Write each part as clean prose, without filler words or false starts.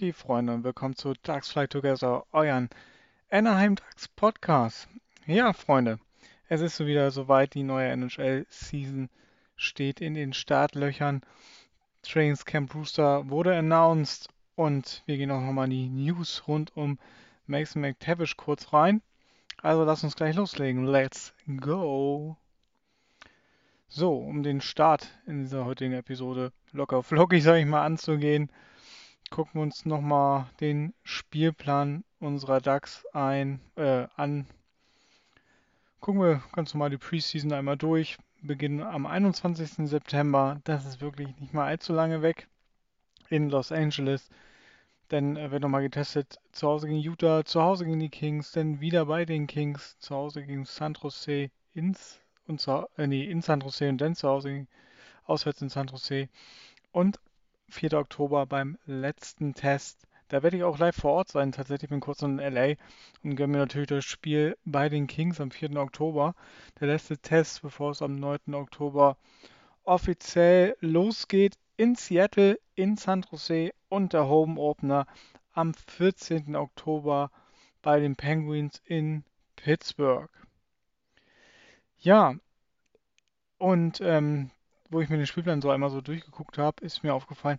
Hockey-Freunde und willkommen zu Ducks Fly Together, euren Anaheim Ducks Podcast. Ja, Freunde, es ist so wieder soweit, die neue NHL-Season steht in den Startlöchern. Trainingscamp Brewster wurde announced und wir gehen auch nochmal in die News rund um Mason McTavish kurz rein. Also lasst uns gleich loslegen. Let's go! So, um den Start in dieser heutigen Episode locker flockig, sag ich mal, anzugehen, gucken wir uns nochmal den Spielplan unserer Ducks an. Gucken wir ganz normal die Preseason einmal durch. Beginnen am 21. September. Das ist wirklich nicht mal allzu lange weg in Los Angeles. Dann wird nochmal getestet. Zu Hause gegen Utah, zu Hause gegen die Kings, dann wieder bei den Kings, zu Hause gegen San Jose in San Jose und dann zu Hause auswärts in San Jose. Und 4. Oktober beim letzten Test. Da werde ich auch live vor Ort sein. Tatsächlich bin ich kurz in LA und gönne mir natürlich das Spiel bei den Kings am 4. Oktober. Der letzte Test, bevor es am 9. Oktober offiziell losgeht in Seattle, in San Jose und der Home Opener am 14. Oktober bei den Penguins in Pittsburgh. Ja, und wo ich mir den Spielplan so einmal so durchgeguckt habe, ist mir aufgefallen,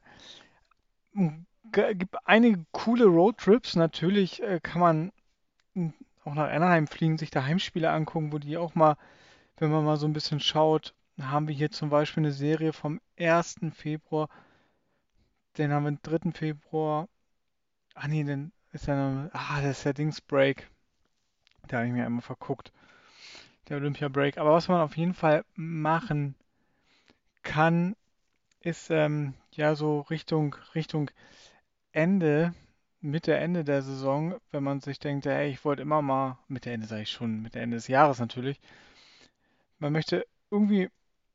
gibt einige coole Roadtrips. Natürlich kann man auch nach Anaheim fliegen, sich da Heimspiele angucken, wo die auch mal, wenn man mal so ein bisschen schaut, haben wir hier zum Beispiel eine Serie vom 1. Februar, den haben wir den 3. Februar. Ah nee, dann ist das ist der Dingsbreak. Da habe ich mir einmal verguckt. Der Olympia Break. Aber was man auf jeden Fall machen kann, ist ja so Richtung Ende, Mitte, Ende der Saison, wenn man sich denkt, hey, ich wollte immer mal, Mitte, Ende sage ich schon, Mitte, Ende des Jahres natürlich, man möchte irgendwie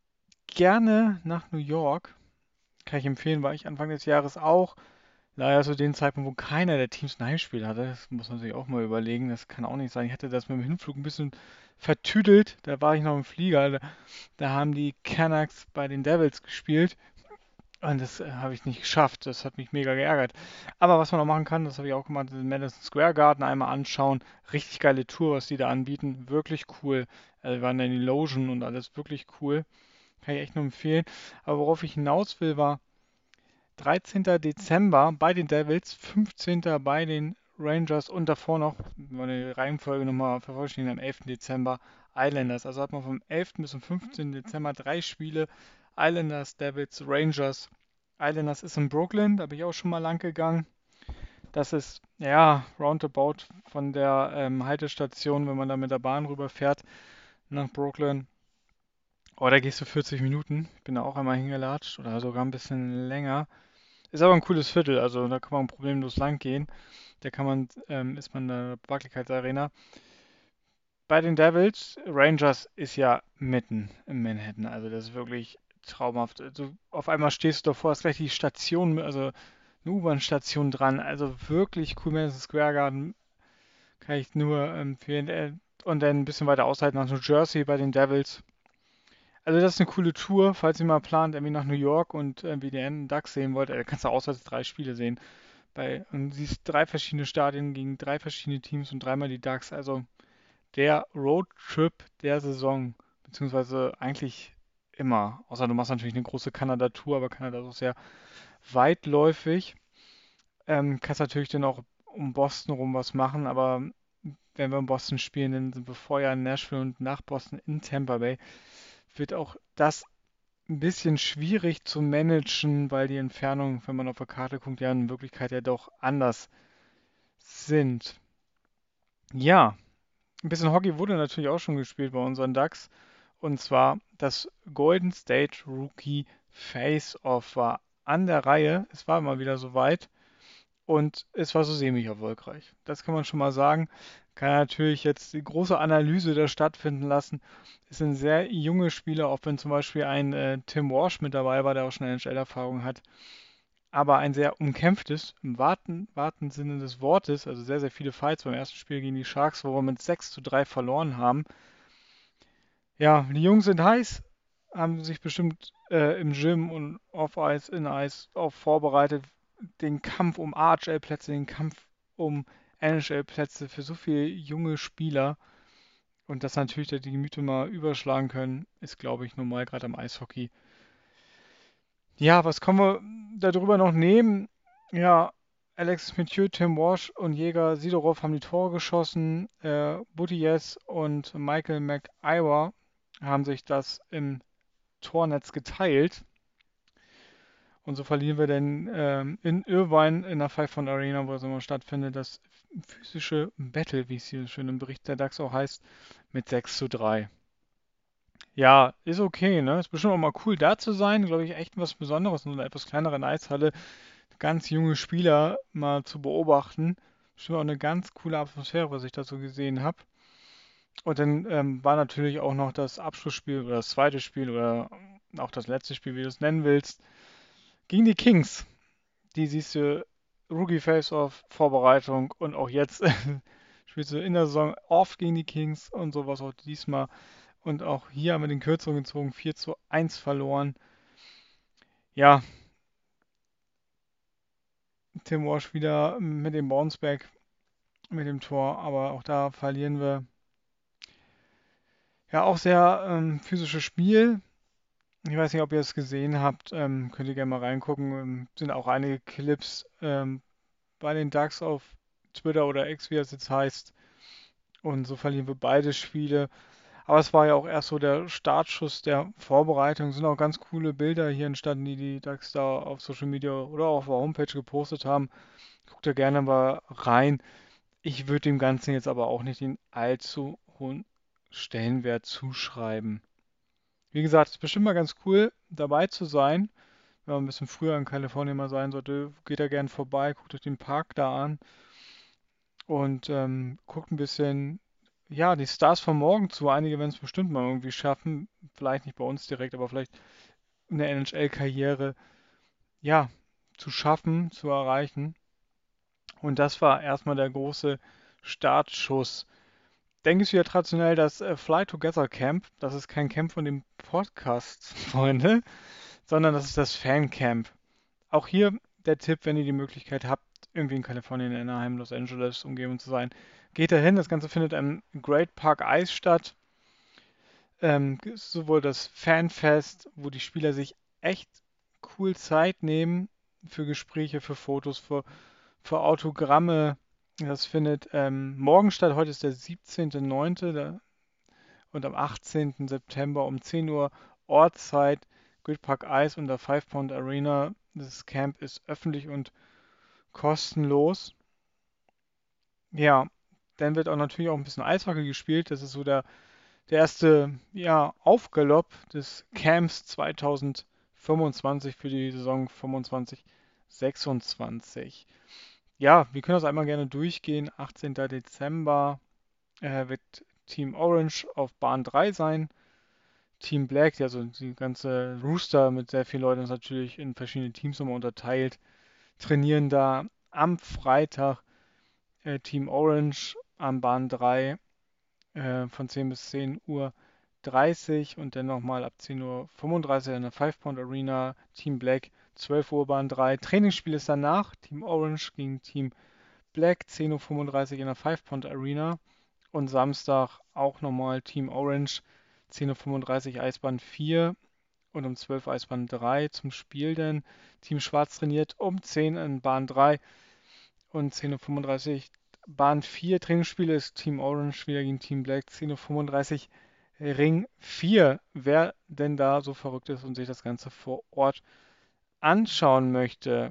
gerne nach New York, kann ich empfehlen, war ich Anfang des Jahres auch, leider zu dem Zeitpunkt, wo keiner der Teams ein Heimspiel hatte, das muss man sich auch mal überlegen, das kann auch nicht sein, ich hatte das mit dem Hinflug ein bisschen vertüdelt, da war ich noch im Flieger, da haben die Canucks bei den Devils gespielt. Und das habe ich nicht geschafft. Das hat mich mega geärgert. Aber was man auch machen kann, das habe ich auch gemacht, den Madison Square Garden einmal anschauen. Richtig geile Tour, was die da anbieten. Wirklich cool. Wir waren da in die Logen und alles wirklich cool. Kann ich echt nur empfehlen. Aber worauf ich hinaus will, war 13. Dezember bei den Devils, 15. bei den Rangers und davor noch, wenn man die Reihenfolge nochmal vervollständigen, am 11. Dezember Islanders. Also hat man vom 11. bis zum 15. Dezember 3 Spiele. Islanders, Devils, Rangers. Islanders ist in Brooklyn, da bin ich auch schon mal lang gegangen. Das ist, ja, roundabout von der Haltestation, wenn man da mit der Bahn rüberfährt nach Brooklyn. Oh, da gehst du 40 Minuten. Ich bin da auch einmal hingelatscht oder sogar ein bisschen länger. Ist aber ein cooles Viertel, also da kann man problemlos lang gehen. Ist man in der Barclaycard-Arena. Bei den Devils, Rangers ist ja mitten in Manhattan, also das ist wirklich traumhaft. Also auf einmal stehst du davor, ist gleich die Station, also eine U-Bahn-Station dran, also wirklich cool. Madison Square Garden kann ich nur empfehlen. Und dann ein bisschen weiter außerhalb nach New Jersey bei den Devils. Also das ist eine coole Tour, falls ihr mal plant, irgendwie nach New York und irgendwie die Ducks sehen wollt. Da kannst du auswärts 3 Spiele sehen. Und siehst 3 verschiedene Stadien gegen 3 verschiedene Teams und dreimal die Ducks. Also der Roadtrip der Saison, beziehungsweise eigentlich immer. Außer du machst natürlich eine große Kanada-Tour, aber Kanada ist auch sehr weitläufig. Kannst natürlich dann auch um Boston rum was machen, aber wenn wir in Boston spielen, dann sind wir vorher in Nashville und nach Boston in Tampa Bay. Wird auch das ein bisschen schwierig zu managen, weil die Entfernungen, wenn man auf der Karte guckt, ja in Wirklichkeit ja doch anders sind. Ja, ein bisschen Hockey wurde natürlich auch schon gespielt bei unseren Ducks. Und zwar das Golden State Rookie Face-Off war an der Reihe. Es war mal wieder soweit und es war so semi-erfolgreich. Das kann man schon mal sagen. Kann natürlich jetzt die große Analyse da stattfinden lassen. Es sind sehr junge Spieler, auch wenn zum Beispiel ein Tim Walsh mit dabei war, der auch schon NHL-Erfahrung hat. Aber ein sehr umkämpftes, im wahrsten Sinne des Wortes, also sehr, sehr viele Fights beim ersten Spiel gegen die Sharks, wo wir mit 6:3 verloren haben. Ja, die Jungs sind heiß, haben sich bestimmt im Gym und off Eis, in Eis auch vorbereitet. den Kampf um AHL-Plätze, den Kampf um NHL-Plätze für so viele junge Spieler und dass natürlich da die Gemüter mal überschlagen können, ist, glaube ich, normal, gerade am Eishockey. Ja, was können wir darüber noch nehmen? Ja, Alexis Mathieu, Tim Walsh und Jäger Sidorov haben die Tore geschossen. Buttigieg und Michael McIver haben sich das im Tornetz geteilt. Und so verlieren wir dann in Irvine in der Five Pound Arena, wo es immer stattfindet, das physische Battle, wie es hier schön im Bericht der DAX auch heißt, mit 6:3. Ja, ist okay, ne? Ist bestimmt auch mal cool da zu sein. Glaube ich, echt was Besonderes in so einer etwas kleineren Eishalle. Ganz junge Spieler mal zu beobachten. Bestimmt auch eine ganz coole Atmosphäre, was ich da so gesehen habe. Und dann war natürlich auch noch das Abschlussspiel oder das zweite Spiel oder auch das letzte Spiel, wie du es nennen willst, gegen die Kings. Die siehst du Rookie Face-Off, Vorbereitung und auch jetzt spielst du in der Saison oft gegen die Kings und sowas auch diesmal. Und auch hier haben wir den Kürzeren gezogen, 4:1 verloren. Ja, Tim Walsh wieder mit dem Bounceback, mit dem Tor, aber auch da verlieren wir. Ja, auch sehr physisches Spiel. Ich weiß nicht, ob ihr es gesehen habt. Könnt ihr gerne mal reingucken. Sind auch einige Clips bei den Ducks auf Twitter oder X, wie es jetzt heißt. Und so verlieren wir beide Spiele. Aber es war ja auch erst so der Startschuss der Vorbereitung. Es sind auch ganz coole Bilder hier entstanden, die die Ducks da auf Social Media oder auch auf der Homepage gepostet haben. Guckt da gerne mal rein. Ich würde dem Ganzen jetzt aber auch nicht den allzu hohen Stellenwert zuschreiben. Wie gesagt, es ist bestimmt mal ganz cool, dabei zu sein. Wenn man ein bisschen früher in Kalifornien mal sein sollte, geht da gerne vorbei, guckt euch den Park da an und guckt ein bisschen, ja, die Stars von morgen zu. Einige werden es bestimmt mal irgendwie schaffen. Vielleicht nicht bei uns direkt, aber vielleicht eine NHL-Karriere, ja, zu schaffen, zu erreichen. Und das war erstmal der große Startschuss. Denke ich wieder traditionell das Fly Together Camp. Das ist kein Camp von dem Podcast, Freunde, sondern das ist das Fancamp. Auch hier der Tipp, wenn ihr die Möglichkeit habt, irgendwie in Kalifornien, in Anaheim, Los Angeles, Umgebung zu sein, geht dahin. Das Ganze findet im Great Park Ice statt. Sowohl das Fanfest, wo die Spieler sich echt cool Zeit nehmen für Gespräche, für Fotos, für Autogramme. Das findet morgen statt. Heute ist der 17.09. Und am 18. September um 10 Uhr Ortszeit, Great Park Ice und der Five Pound Arena. Das Camp ist öffentlich und kostenlos. Ja, dann wird auch natürlich auch ein bisschen Eishockey gespielt. Das ist so der erste, ja, Aufgalopp des Camps 2025 für die Saison 25, 26. Ja, wir können das einmal gerne durchgehen. 18. Dezember wird Team Orange auf Bahn 3 sein. Team Black, also die ganze Rooster mit sehr vielen Leuten ist natürlich in verschiedene Teams nochmal unterteilt, trainieren da am Freitag Team Orange am Bahn 3 von 10 bis 10 Uhr 30 und dann nochmal ab 10:35 Uhr 35 in der Five Pound Arena Team Black 12 Uhr Bahn 3. Trainingsspiel ist danach Team Orange gegen Team Black 10:35 Uhr 35 in der Five Pound Arena und Samstag auch nochmal Team Orange 10:35 Uhr 35 Eisbahn 4 und um 12 Uhr Eisbahn 3 zum Spiel denn. Team Schwarz trainiert um 10 in Bahn 3 und 10:35 Uhr 35 Bahn 4. Trainingsspiel ist Team Orange wieder gegen Team Black 10:35 Uhr 35 Ring 4. Wer denn da so verrückt ist und sich das Ganze vor Ort anschauen möchte.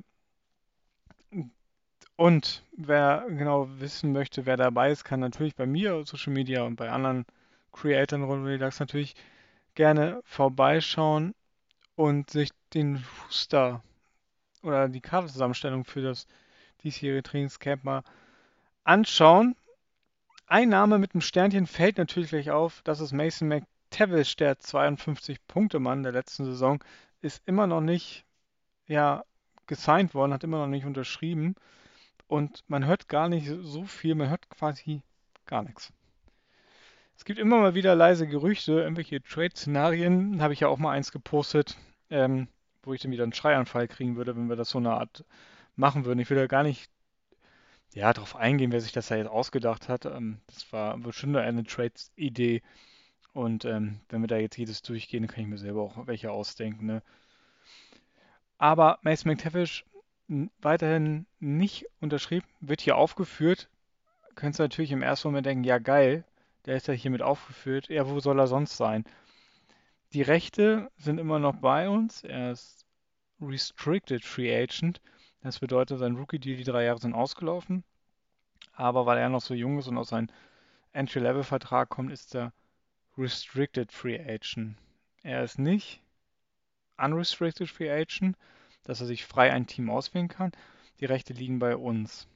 Und wer genau wissen möchte, wer dabei ist, kann natürlich bei mir auf Social Media und bei anderen Creatoren rund um die DAX natürlich gerne vorbeischauen und sich den Booster oder die Kartenzusammenstellung für das diesjährige Trainingscamp mal anschauen. Ein Name mit einem Sternchen fällt natürlich gleich auf. Das ist Mason McTavish, der 52-Punkte-Mann der letzten Saison. Ist immer noch nicht, ja, gesigned worden, hat immer noch nicht unterschrieben. Und man hört gar nicht so viel, man hört quasi gar nichts. Es gibt immer mal wieder leise Gerüchte, irgendwelche Trade-Szenarien. Habe ich ja auch mal eins gepostet, wo ich dann wieder einen Schreianfall kriegen würde, wenn wir das so eine Art machen würden. Ich will da gar nicht darauf eingehen, wer sich das da jetzt ausgedacht hat. Das war bestimmt eine Trades-Idee. Und wenn wir da jetzt jedes durchgehen, dann kann ich mir selber auch welche ausdenken. Ne? Aber Mason McTavish weiterhin nicht unterschrieben, wird hier aufgeführt. Könntest du natürlich im ersten Moment denken, ja geil, der ist ja hiermit aufgeführt. Ja, wo soll er sonst sein? Die Rechte sind immer noch bei uns. Er ist Restricted Free Agent. Das bedeutet, sein Rookie-Deal, die 3 Jahre sind ausgelaufen. Aber weil er noch so jung ist und aus seinem Entry-Level-Vertrag kommt, ist er Restricted Free Agent. Er ist nicht Unrestricted Free Agent, dass er sich frei ein Team auswählen kann. Die Rechte liegen bei uns.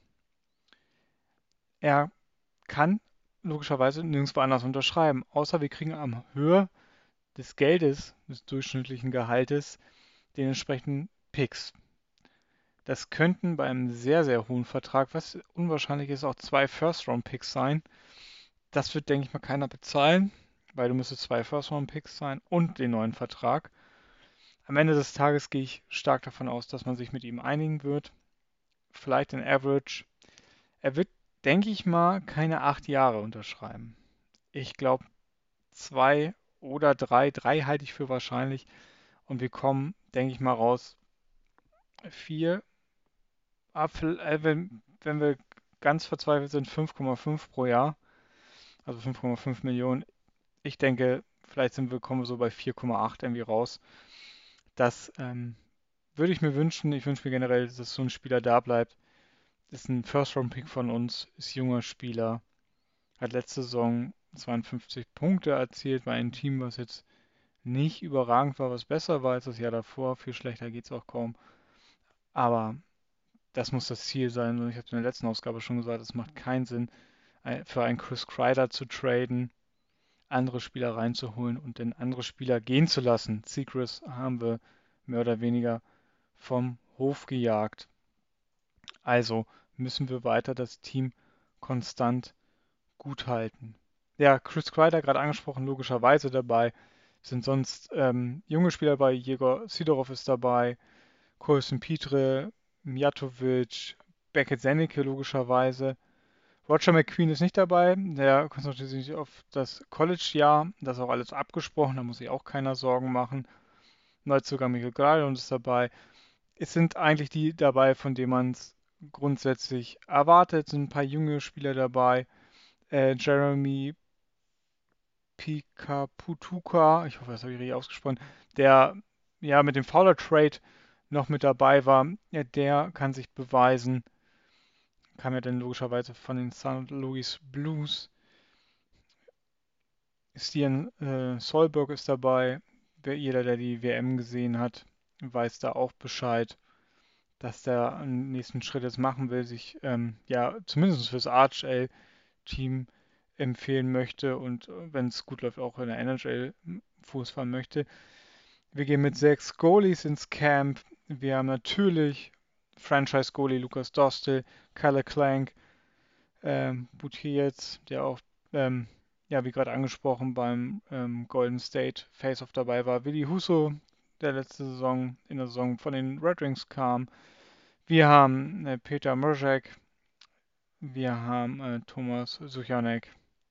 Er kann logischerweise nirgendwo anders unterschreiben, außer wir kriegen am Höhe des Geldes, des durchschnittlichen Gehaltes, den entsprechenden Picks. Das könnten bei einem sehr, sehr hohen Vertrag, was unwahrscheinlich ist, auch 2 First-Round-Picks sein. Das wird, denke ich mal, keiner bezahlen, weil du müsstest 2 First-Round-Picks sein und den neuen Vertrag. Am Ende des Tages gehe ich stark davon aus, dass man sich mit ihm einigen wird. Vielleicht in Average. Er wird, denke ich mal, keine 8 Jahre unterschreiben. Ich glaube 2 oder 3. 3 halte ich für wahrscheinlich. Und wir kommen, denke ich mal, raus 4. Wenn wir ganz verzweifelt sind, 5,5 pro Jahr. Also 5,5 Millionen. Ich denke, vielleicht kommen wir so bei 4,8 irgendwie raus. Das würde ich mir wünschen. Ich wünsche mir generell, dass so ein Spieler da bleibt. Ist ein First-Round-Pick von uns, ist junger Spieler, hat letzte Saison 52 Punkte erzielt bei einem Team, was jetzt nicht überragend war, was besser war als das Jahr davor. Viel schlechter geht es auch kaum. Aber das muss das Ziel sein. Und ich habe es in der letzten Ausgabe schon gesagt, es macht keinen Sinn, für einen Chris Kreider zu traden, andere Spieler reinzuholen und dann andere Spieler gehen zu lassen. Seacrest haben wir mehr oder weniger vom Hof gejagt. Also müssen wir weiter das Team konstant gut halten. Ja, Chris Kreider gerade angesprochen, logischerweise dabei. Sind sonst junge Spieler dabei, Jegor Sidorov ist dabei, Colson Pitre, Mijatovic, Beckett Zennike logischerweise. Roger McQueen ist nicht dabei, der konzentriert sich auf das College-Jahr, das ist auch alles abgesprochen, da muss sich auch keiner Sorgen machen. Neuzugang Michael Gradlund ist dabei. Es sind eigentlich die dabei, von denen man es grundsätzlich erwartet. Es sind ein paar junge Spieler dabei. Jeremy Pikaputuka, ich hoffe, das habe ich richtig ausgesprochen, der ja mit dem Fowler Trade noch mit dabei war. Ja, der kann sich beweisen. Kam ja dann logischerweise von den St. Louis Blues. Stian Solberg ist dabei. Jeder, der die WM gesehen hat, weiß da auch Bescheid, dass der einen nächsten Schritt jetzt machen will, sich ja zumindest fürs RHL-Team empfehlen möchte und wenn es gut läuft, auch in der NHL Fuß fahren möchte. Wir gehen mit 6 Goalies ins Camp. Wir haben natürlich Franchise-Goalie Lukas Dostal, Kalle Clank, Buttiers, der auch, ja, wie gerade angesprochen, beim Golden State Face-Off dabei war. Willi Husso, der letzte Saison in der Saison von den Red Wings kam. Wir haben Peter Mrzek, wir haben Thomas Suchanek,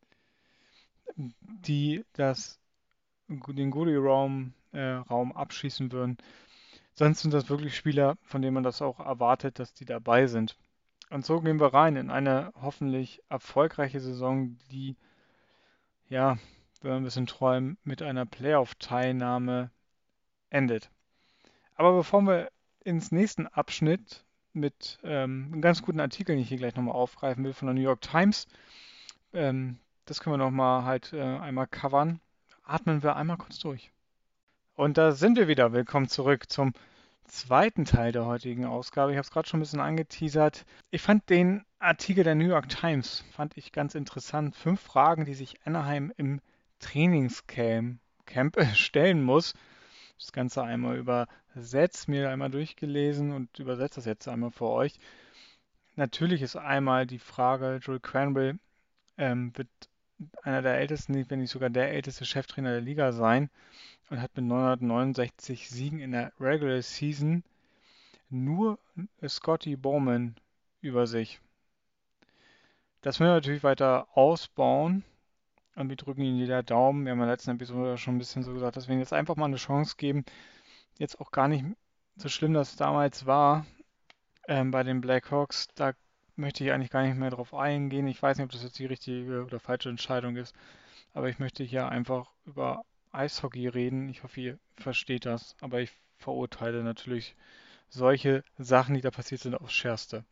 die den Goalie-Raum Raum abschließen würden. Sonst sind das wirklich Spieler, von denen man das auch erwartet, dass die dabei sind. Und so gehen wir rein in eine hoffentlich erfolgreiche Saison, die, ja, wenn wir ein bisschen träumen, mit einer Playoff-Teilnahme endet. Aber bevor wir ins nächsten Abschnitt mit einem ganz guten Artikel, den ich hier gleich nochmal aufgreifen will, von der New York Times, das können wir nochmal halt einmal covern, atmen wir einmal kurz durch. Und da sind wir wieder. Willkommen zurück zum zweiten Teil der heutigen Ausgabe. Ich habe es gerade schon ein bisschen angeteasert. Ich fand den Artikel der New York Times fand ich ganz interessant. 5 Fragen, die sich Anaheim im Trainingscamp stellen muss. Das Ganze einmal übersetzt, mir einmal durchgelesen und übersetze das jetzt einmal für euch. Natürlich ist einmal die Frage, Joel Quenneville wird einer der ältesten, wenn nicht sogar der älteste Cheftrainer der Liga sein und hat mit 969 Siegen in der Regular Season nur Scotty Bowman über sich. Das müssen wir natürlich weiter ausbauen und wir drücken Ihnen jeder Daumen. Wir haben in der letzten Episode schon ein bisschen so gesagt, dass wir Ihnen jetzt einfach mal eine Chance geben. Jetzt auch gar nicht so schlimm, dass es damals war bei den Blackhawks. Da möchte ich eigentlich gar nicht mehr drauf eingehen. Ich weiß nicht, ob das jetzt die richtige oder falsche Entscheidung ist, aber ich möchte hier einfach über Eishockey reden. Ich hoffe, ihr versteht das, aber ich verurteile natürlich solche Sachen, die da passiert sind, aufs Schärfste.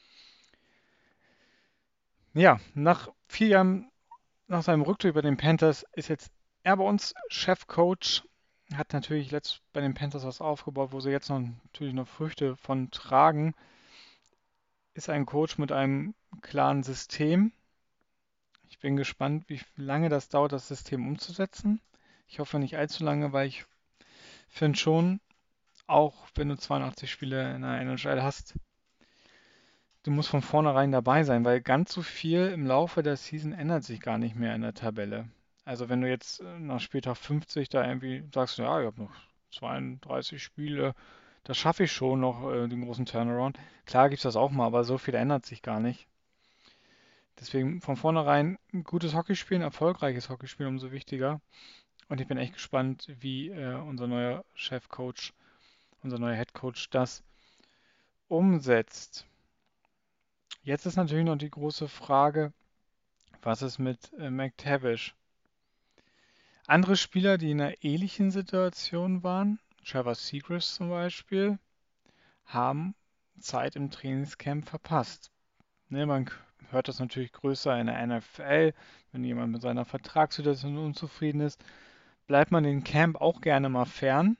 Ja, nach 4 Jahren, nach seinem Rücktritt bei den Panthers, ist jetzt er bei uns Chefcoach. Hat natürlich letzt bei den Panthers was aufgebaut, wo sie jetzt natürlich noch Früchte von tragen. Ist ein Coach mit einem klaren System. Ich bin gespannt, wie lange das dauert, das System umzusetzen. Ich hoffe nicht allzu lange, weil ich finde schon, auch wenn du 82 Spiele in der NHL hast, du musst von vornherein dabei sein, weil ganz so viel im Laufe der Season ändert sich gar nicht mehr in der Tabelle. Also wenn du jetzt nach Spieltag 50 da irgendwie sagst, ja, ich habe noch 32 Spiele, das schaffe ich schon noch, den großen Turnaround. Klar gibt es das auch mal, aber so viel ändert sich gar nicht. Deswegen von vornherein ein gutes Hockeyspielen, erfolgreiches Hockeyspielen umso wichtiger. Und ich bin echt gespannt, wie unser neuer Chefcoach, unser neuer Headcoach das umsetzt. Jetzt ist natürlich noch die große Frage, was ist mit McTavish? Andere Spieler, die in einer ähnlichen Situation waren, Trevor Seagrass zum Beispiel, haben Zeit im Trainingscamp verpasst. Ne, man hört das natürlich größer in der NFL, wenn jemand mit seiner Vertragssituation unzufrieden ist, bleibt man den Camp auch gerne mal fern.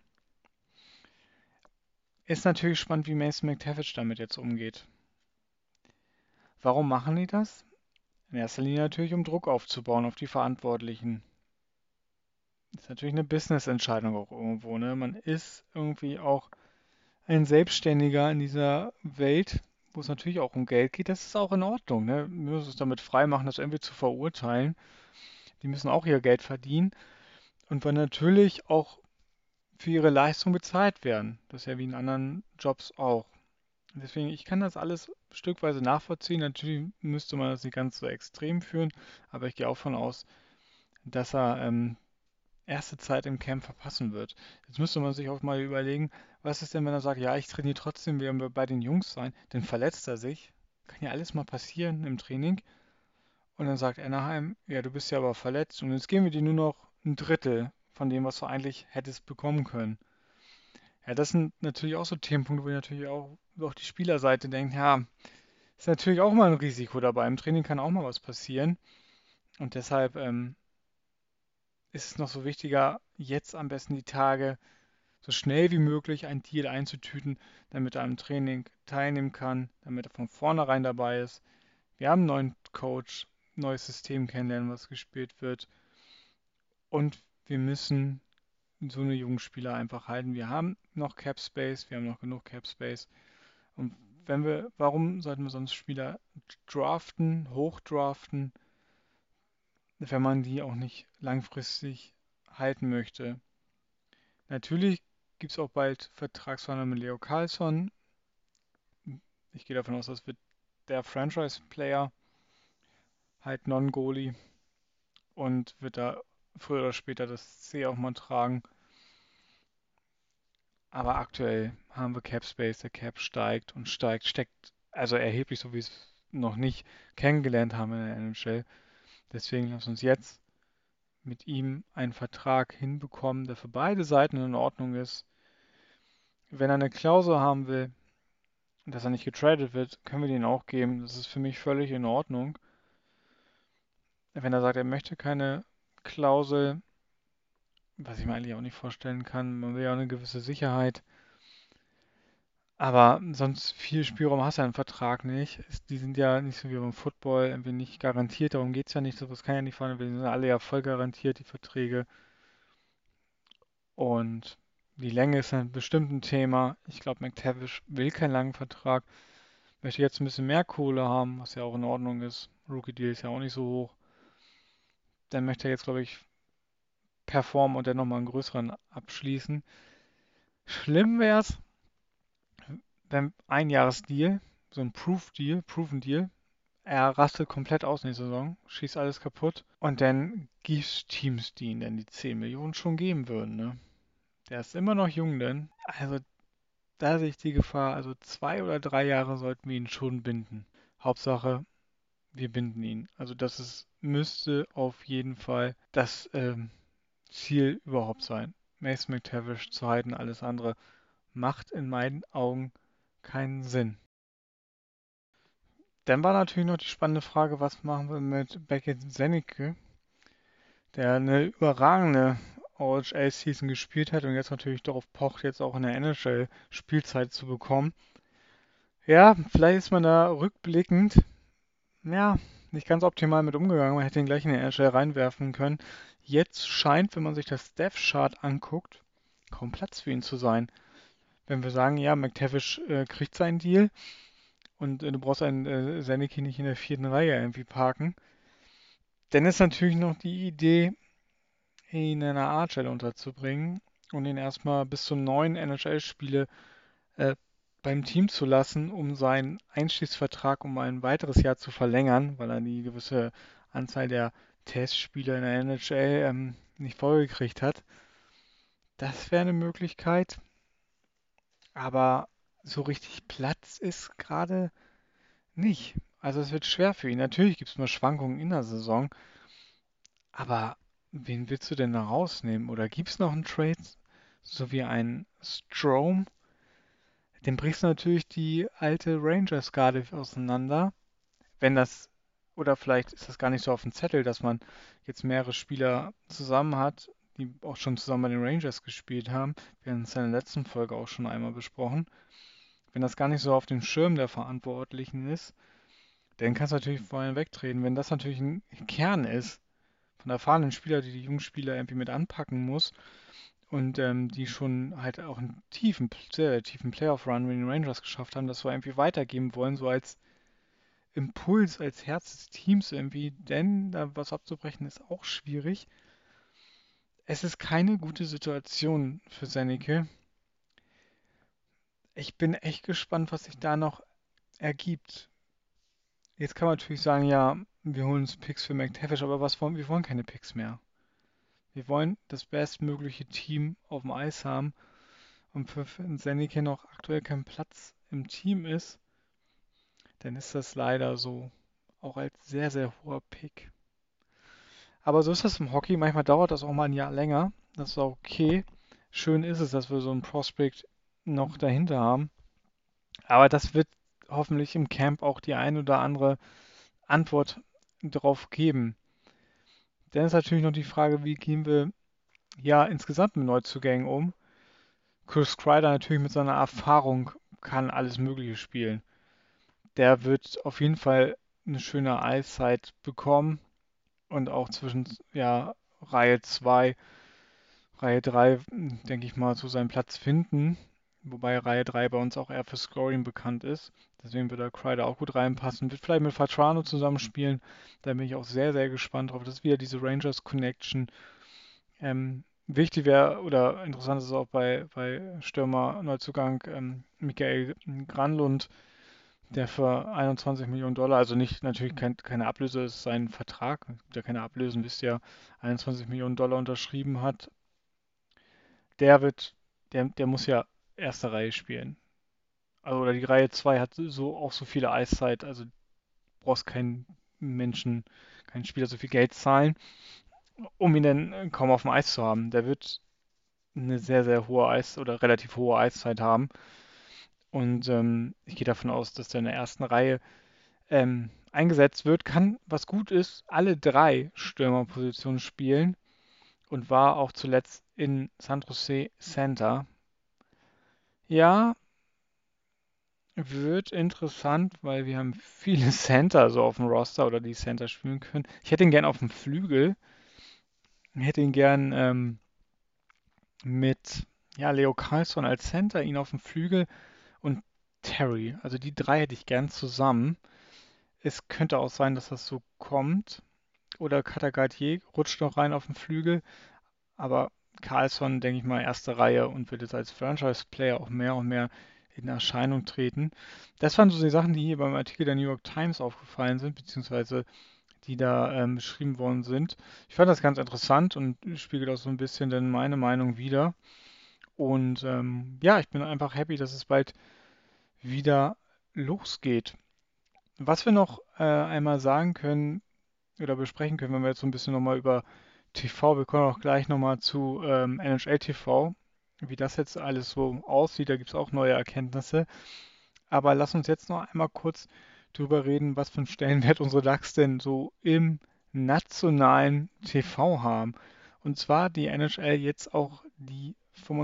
Ist natürlich spannend, wie Mason McTavish damit jetzt umgeht. Warum machen die das? In erster Linie natürlich, um Druck aufzubauen auf die Verantwortlichen. Ist natürlich eine Business-Entscheidung auch irgendwo, ne? Man ist irgendwie auch ein Selbstständiger in dieser Welt, wo es natürlich auch um Geld geht. Das ist auch in Ordnung, ne? Wir müssen uns damit freimachen, das irgendwie zu verurteilen. Die müssen auch ihr Geld verdienen und wollen natürlich auch für ihre Leistung bezahlt werden. Das ist ja wie in anderen Jobs auch. Deswegen, ich kann das alles stückweise nachvollziehen. Natürlich müsste man das nicht ganz so extrem führen, aber ich gehe auch von aus, dass er erste Zeit im Camp verpassen wird. Jetzt müsste man sich auch mal überlegen, was ist denn, wenn er sagt, ja, ich trainiere trotzdem, wir werden bei den Jungs sein, dann verletzt er sich. Kann ja alles mal passieren im Training. Und dann sagt Anaheim, ja, du bist ja aber verletzt und jetzt geben wir dir nur noch ein Drittel von dem, was du eigentlich hättest bekommen können. Ja, das sind natürlich auch so Themenpunkte, wo natürlich auch die Spielerseite denkt, ja, ist natürlich auch mal ein Risiko dabei. Im Training kann auch mal was passieren. Und deshalb ist es noch so wichtiger, jetzt am besten die Tage so schnell wie möglich einen Deal einzutüten, damit er am Training teilnehmen kann, damit er von vornherein dabei ist. Wir haben einen neuen Coach, neues System kennenlernen, was gespielt wird. Und wir müssen so eine jungen Spieler einfach halten. Wir haben noch Cap Space, wir haben noch genug Cap Space. Und warum sollten wir sonst Spieler draften, hochdraften, wenn man die auch nicht langfristig halten möchte? Natürlich gibt es auch bald Vertragsverhandlungen mit Leo Carlsson. Ich gehe davon aus, das wird der Franchise-Player, halt Non-Goalie und wird da früher oder später das C auch mal tragen. Aber aktuell haben wir Cap Space, der Cap steigt und steigt, steckt also erheblich, so wie wir es noch nicht kennengelernt haben in der NHL. Deswegen lass uns jetzt mit ihm einen Vertrag hinbekommen, der für beide Seiten in Ordnung ist. Wenn er eine Klausel haben will, dass er nicht getradet wird, können wir den auch geben. Das ist für mich völlig in Ordnung. Wenn er sagt, er möchte keine Klausel, was ich mir eigentlich auch nicht vorstellen kann, man will ja auch eine gewisse Sicherheit. Aber sonst viel Spielraum hast du ja im Vertrag nicht. Die sind ja nicht so wie beim Football, irgendwie nicht garantiert, darum geht es ja nicht, sowas kann ja nicht fahren. Wir sind alle ja voll garantiert, die Verträge. Und die Länge ist ein bestimmtes Thema. Ich glaube, McTavish will keinen langen Vertrag, möchte jetzt ein bisschen mehr Kohle haben, was ja auch in Ordnung ist. Rookie-Deal ist ja auch nicht so hoch. Dann möchte er jetzt, glaube ich, performen und dann nochmal einen größeren abschließen. Schlimm wäre es, wenn Einjahresdeal, so ein Proven Deal, er rastet komplett aus nächste Saison, schießt alles kaputt und dann gibt's Teams, die ihm dann die 10 Millionen schon geben würden, ne? Der ist immer noch jung, denn. Also da sehe ich die Gefahr. Also 2 oder 3 Jahre sollten wir ihn schon binden. Hauptsache, wir binden ihn. Also müsste auf jeden Fall das Ziel überhaupt sein. Mason McTavish zu halten, alles andere macht in meinen Augen keinen Sinn. Dann war natürlich noch die spannende Frage, was machen wir mit Beckett Zennike, der eine überragende OHL-Season gespielt hat und jetzt natürlich darauf pocht, jetzt auch in der NHL Spielzeit zu bekommen. Ja, vielleicht ist man da rückblickend, ja, nicht ganz optimal mit umgegangen. Man hätte ihn gleich in den NHL reinwerfen können. Jetzt scheint, wenn man sich das Depth-Chart anguckt, kaum Platz für ihn zu sein. Wenn wir sagen, ja, McTavish kriegt seinen Deal und du brauchst einen Zanicki nicht in der 4. Reihe irgendwie parken, dann ist natürlich noch die Idee, ihn in einer AHL unterzubringen und ihn erstmal bis zum neuen NHL-Spiele äh, beim Team zu lassen, um seinen Einstiegsvertrag um ein weiteres Jahr zu verlängern, weil er die gewisse Anzahl der Testspiele in der NHL nicht vollgekriegt hat. Das wäre eine Möglichkeit, aber so richtig Platz ist gerade nicht. Also es wird schwer für ihn. Natürlich gibt es mal Schwankungen in der Saison, aber wen willst du denn da rausnehmen? Oder gibt es noch einen Trade, so wie einen Strome? Den brichst du natürlich die alte Rangers-Garde auseinander. Wenn das, oder vielleicht ist das gar nicht so auf dem Zettel, dass man jetzt mehrere Spieler zusammen hat, die auch schon zusammen bei den Rangers gespielt haben. Wir haben es in der letzten Folge auch schon einmal besprochen. Wenn das gar nicht so auf dem Schirm der Verantwortlichen ist, dann kannst du natürlich vorhin wegtreten. Wenn das natürlich ein Kern ist von erfahrenen Spielern, die jungen Spieler irgendwie mit anpacken muss und die schon halt auch einen sehr tiefen Playoff-Run mit den Rangers geschafft haben, das wir irgendwie weitergeben wollen, so als Impuls, als Herz des Teams irgendwie, denn da was abzubrechen ist auch schwierig. Es ist keine gute Situation für Senneke. Ich bin echt gespannt, was sich da noch ergibt. Jetzt kann man natürlich sagen, ja, wir holen uns Picks für McTavish, aber wir wollen keine Picks mehr. Wir wollen das bestmögliche Team auf dem Eis haben. Und wenn Senneke noch aktuell kein Platz im Team ist, dann ist das leider so. Auch als sehr, sehr hoher Pick. Aber so ist das im Hockey. Manchmal dauert das auch mal ein Jahr länger. Das ist auch okay. Schön ist es, dass wir so einen Prospect noch dahinter haben. Aber das wird hoffentlich im Camp auch die ein oder andere Antwort drauf geben. Dann ist natürlich noch die Frage, wie gehen wir ja insgesamt mit Neuzugängen um? Chris Kreider natürlich mit seiner Erfahrung kann alles Mögliche spielen. Der wird auf jeden Fall eine schöne Eiszeit bekommen und auch zwischen ja, Reihe 2 Reihe 3, denke ich mal, so seinen Platz finden. Wobei Reihe 3 bei uns auch eher für Scoring bekannt ist. Deswegen wird der Kreider auch gut reinpassen. Wird vielleicht mit Vatrano zusammenspielen. Da bin ich auch sehr, sehr gespannt drauf. Das ist wieder diese Rangers Connection. Wichtig wäre oder interessant ist es auch bei Stürmer Neuzugang Michael Granlund, der für 21 Millionen Dollar, also nicht natürlich keine Ablöse, ist sein Vertrag, der keine Ablösen, wisst ihr, 21 Millionen Dollar unterschrieben hat. Der wird, der muss ja erste Reihe spielen. Also, oder die Reihe 2 hat so auch so viele Eiszeit, also du brauchst keinen Menschen, keinen Spieler so viel Geld zahlen, um ihn dann kaum auf dem Eis zu haben. Der wird eine sehr, sehr hohe oder relativ hohe Eiszeit haben. Und ich gehe davon aus, dass der in der ersten Reihe eingesetzt wird, kann, was gut ist, alle drei Stürmerpositionen spielen und war auch zuletzt in San Jose Center. Ja, wird interessant, weil wir haben viele Center so auf dem Roster oder die Center spielen können. Ich hätte ihn gern auf dem Flügel. Ich hätte ihn gern mit ja, Leo Carlsson als Center, ihn auf dem Flügel und Terry. Also die drei hätte ich gern zusammen. Es könnte auch sein, dass das so kommt. Oder Katagatier rutscht noch rein auf den Flügel. Aber Carlsson, denke ich mal, erste Reihe und wird jetzt als Franchise-Player auch mehr und mehr in Erscheinung treten. Das waren so die Sachen, die hier beim Artikel der New York Times aufgefallen sind, beziehungsweise die da beschrieben worden sind. Ich fand das ganz interessant und spiegelt auch so ein bisschen dann meine Meinung wider. Und ja, ich bin einfach happy, dass es bald wieder losgeht. Was wir noch einmal sagen können oder besprechen können, wenn wir jetzt so ein bisschen nochmal über TV, wir kommen auch gleich nochmal zu NHL TV, wie das jetzt alles so aussieht, da gibt es auch neue Erkenntnisse. Aber lass uns jetzt noch einmal kurz drüber reden, was für einen Stellenwert unsere DAX denn so im nationalen TV haben. Und zwar die NHL jetzt auch die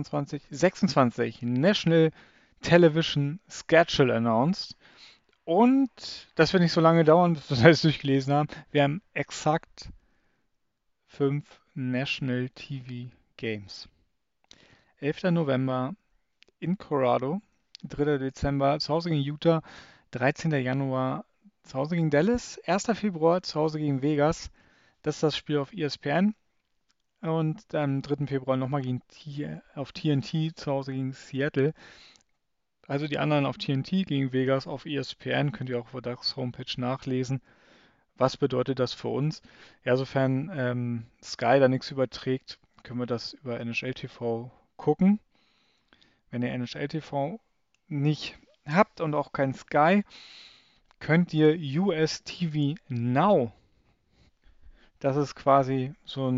26 National Television Schedule announced. Und das wird nicht so lange dauern, bis wir das alles durchgelesen haben. Wir haben exakt 5 National TV Games. 11. November in Colorado, 3. Dezember zu Hause gegen Utah, 13. Januar zu Hause gegen Dallas, 1. Februar zu Hause gegen Vegas. Das ist das Spiel auf ESPN. Und am 3. Februar nochmal auf TNT zu Hause gegen Seattle. Also die anderen auf TNT gegen Vegas auf ESPN könnt ihr auch auf der DAX Homepage nachlesen. Was bedeutet das für uns? Ja, sofern Sky da nichts überträgt, können wir das über NHL TV gucken. Wenn ihr NHL TV nicht habt und auch kein Sky, könnt ihr US TV Now. Das ist quasi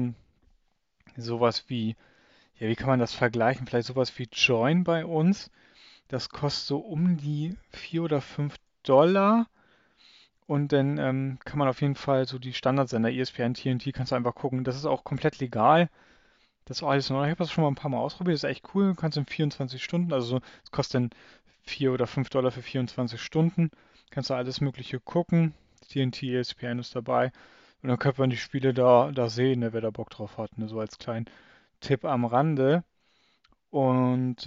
sowas wie, ja, wie kann man das vergleichen? Vielleicht sowas wie Join bei uns. Das kostet so um die 4 oder 5 Dollar. Und dann kann man auf jeden Fall so die Standardsender ESPN, TNT, kannst du einfach gucken. Das ist auch komplett legal. Das ist auch alles neu. Ich habe das schon mal ein paar Mal ausprobiert. Das ist echt cool. Du kannst in 24 Stunden, also es kostet dann 4 oder 5 Dollar für 24 Stunden. Kannst du alles Mögliche gucken. TNT, ESPN ist dabei. Und dann könnte man die Spiele da sehen, ne, wer da Bock drauf hat. Ne, so als kleinen Tipp am Rande. Und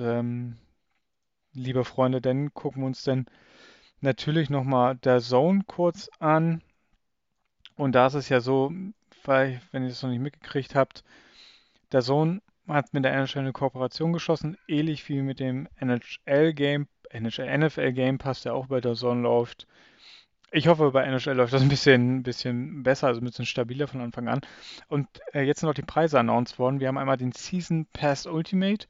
liebe Freunde, dann gucken wir uns dann natürlich nochmal der Zone kurz an. Und da ist es ja so, weil, wenn ihr das noch nicht mitgekriegt habt, der Zone hat mit der NHL eine Kooperation geschlossen, ähnlich wie mit dem NFL Game Pass, der auch bei der Zone läuft. Ich hoffe, bei NHL läuft das ein bisschen besser, also ein bisschen stabiler von Anfang an. Und jetzt sind auch die Preise announced worden. Wir haben einmal den Season Pass Ultimate,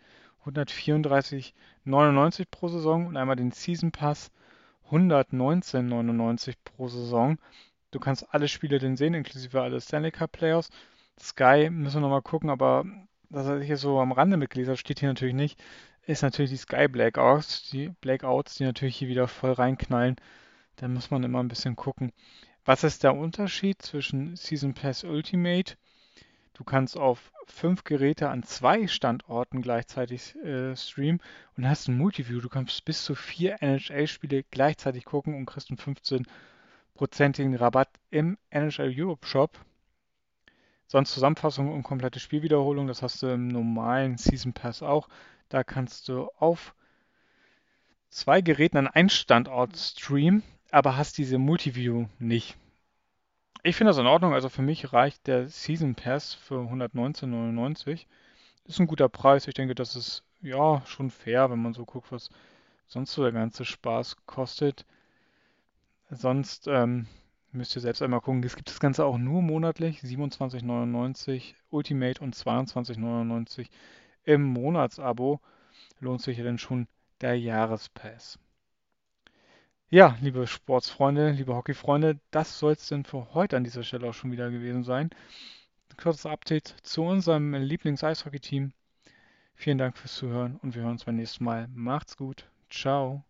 134,99 pro Saison, und einmal den Season Pass, 119,99 pro Saison. Du kannst alle Spiele denn sehen, inklusive alle Stanley Cup Playoffs. Sky müssen wir nochmal gucken, aber das, was ich hier so am Rande mitgelesen habe, steht hier natürlich nicht, ist natürlich die Sky Blackouts, die natürlich hier wieder voll reinknallen. Da muss man immer ein bisschen gucken. Was ist der Unterschied zwischen Season Pass Ultimate? Du kannst auf 5 Geräte an 2 Standorten gleichzeitig streamen und hast ein Multiview. Du kannst bis zu 4 NHL-Spiele gleichzeitig gucken und kriegst einen 15-prozentigen Rabatt im NHL Europe Shop. Sonst Zusammenfassung und komplette Spielwiederholung, das hast du im normalen Season Pass auch. Da kannst du auf 2 Geräten an einen Standort streamen, aber hast diese Multiview nicht. Ich finde das in Ordnung, also für mich reicht der Season Pass für 119,99. Ist ein guter Preis. Ich denke, das ist ja schon fair, wenn man so guckt, was sonst so der ganze Spaß kostet. Sonst müsst ihr selbst einmal gucken. Es gibt das Ganze auch nur monatlich, 27,99 Ultimate und 22,99 im Monatsabo. Lohnt sich ja dann schon der Jahrespass. Ja, liebe Sportsfreunde, liebe Hockeyfreunde, das soll es denn für heute an dieser Stelle auch schon wieder gewesen sein. Ein kurzes Update zu unserem Lieblings-Eishockey-Team. Vielen Dank fürs Zuhören und wir hören uns beim nächsten Mal. Macht's gut. Ciao.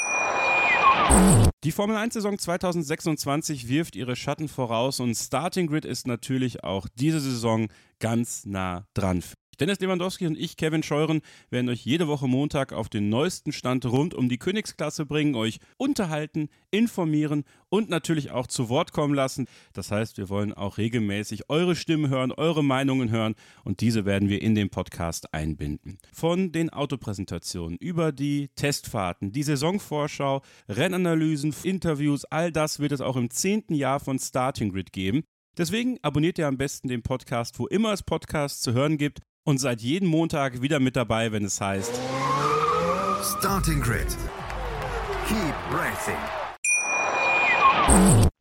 Die Formel 1-Saison 2026 wirft ihre Schatten voraus und Starting Grid ist natürlich auch diese Saison ganz nah dran. Dennis Lewandowski und ich, Kevin Scheuren, werden euch jede Woche Montag auf den neuesten Stand rund um die Königsklasse bringen, euch unterhalten, informieren und natürlich auch zu Wort kommen lassen. Das heißt, wir wollen auch regelmäßig eure Stimmen hören, eure Meinungen hören und diese werden wir in den Podcast einbinden. Von den Autopräsentationen über die Testfahrten, die Saisonvorschau, Rennanalysen, Interviews, all das wird es auch im 10. Jahr von Starting Grid geben. Deswegen abonniert ihr am besten den Podcast, wo immer es Podcasts zu hören gibt. Und seid jeden Montag wieder mit dabei, wenn es heißt Starting Grid. Keep racing.